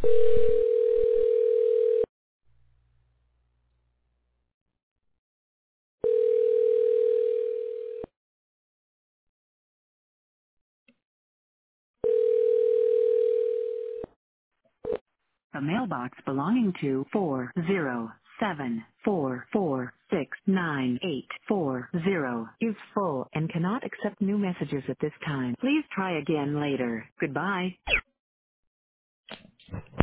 A mailbox belonging to 407-446-9840 is full and cannot accept new messages at this time. Please try again later. Goodbye.